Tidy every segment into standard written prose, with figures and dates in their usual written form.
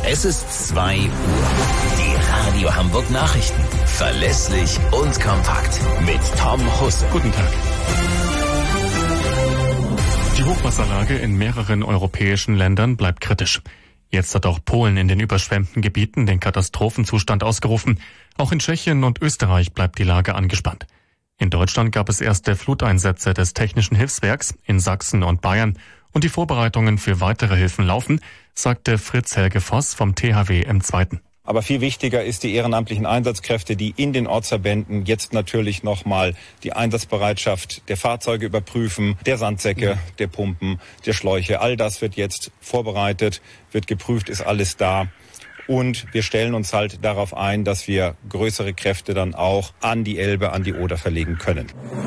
Es ist 2 Uhr. Die Radio Hamburg Nachrichten. Verlässlich und kompakt. Mit Tom Husse. Guten Tag. Die Hochwasserlage in mehreren europäischen Ländern bleibt kritisch. Jetzt hat auch Polen in den überschwemmten Gebieten den Katastrophenzustand ausgerufen. Auch in Tschechien und Österreich bleibt die Lage angespannt. In Deutschland gab es erste Fluteinsätze des Technischen Hilfswerks in Sachsen und Bayern. Und die Vorbereitungen für weitere Hilfen laufen, sagte Fritz Helge Voss vom THW im 2. Aber viel wichtiger ist die ehrenamtlichen Einsatzkräfte, die in den Ortsverbänden jetzt natürlich nochmal die Einsatzbereitschaft der Fahrzeuge überprüfen, der Sandsäcke, der Pumpen, der Schläuche. All das wird jetzt vorbereitet, wird geprüft, ist alles da. Und wir stellen uns halt darauf ein, dass wir größere Kräfte dann auch an die Elbe, an die Oder verlegen können.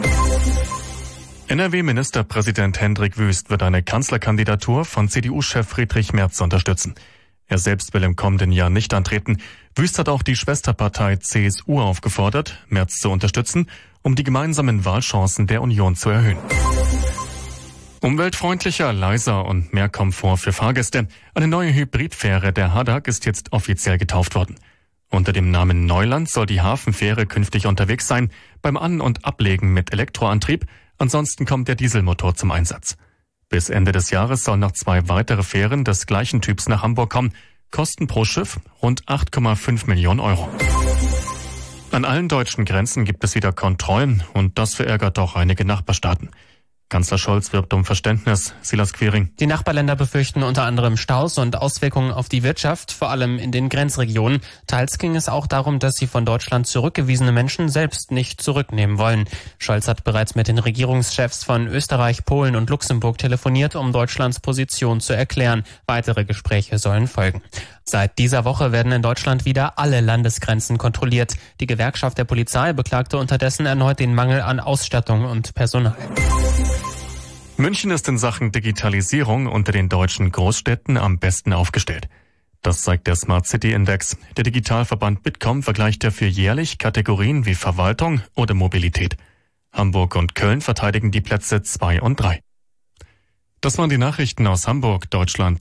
NRW-Ministerpräsident Hendrik Wüst wird eine Kanzlerkandidatur von CDU-Chef Friedrich Merz unterstützen. Er selbst will im kommenden Jahr nicht antreten. Wüst hat auch die Schwesterpartei CSU aufgefordert, Merz zu unterstützen, um die gemeinsamen Wahlchancen der Union zu erhöhen. Umweltfreundlicher, leiser und mehr Komfort für Fahrgäste. Eine neue Hybridfähre der Haddock ist jetzt offiziell getauft worden. Unter dem Namen Neuland soll die Hafenfähre künftig unterwegs sein, beim An- und Ablegen mit Elektroantrieb. Ansonsten kommt der Dieselmotor zum Einsatz. Bis Ende des Jahres sollen noch 2 weitere Fähren des gleichen Typs nach Hamburg kommen. Kosten pro Schiff rund 8,5 Millionen Euro. An allen deutschen Grenzen gibt es wieder Kontrollen und das verärgert auch einige Nachbarstaaten. Kanzler Scholz wirbt um Verständnis. Silas Quiring. Die Nachbarländer befürchten unter anderem Staus und Auswirkungen auf die Wirtschaft, vor allem in den Grenzregionen. Teils ging es auch darum, dass sie von Deutschland zurückgewiesene Menschen selbst nicht zurücknehmen wollen. Scholz hat bereits mit den Regierungschefs von Österreich, Polen und Luxemburg telefoniert, um Deutschlands Position zu erklären. Weitere Gespräche sollen folgen. Seit dieser Woche werden in Deutschland wieder alle Landesgrenzen kontrolliert. Die Gewerkschaft der Polizei beklagte unterdessen erneut den Mangel an Ausstattung und Personal. München ist in Sachen Digitalisierung unter den deutschen Großstädten am besten aufgestellt. Das zeigt der Smart City Index. Der Digitalverband Bitkom vergleicht dafür jährlich Kategorien wie Verwaltung oder Mobilität. Hamburg und Köln verteidigen die Plätze 2 und 3. Das waren die Nachrichten aus Hamburg, Deutschland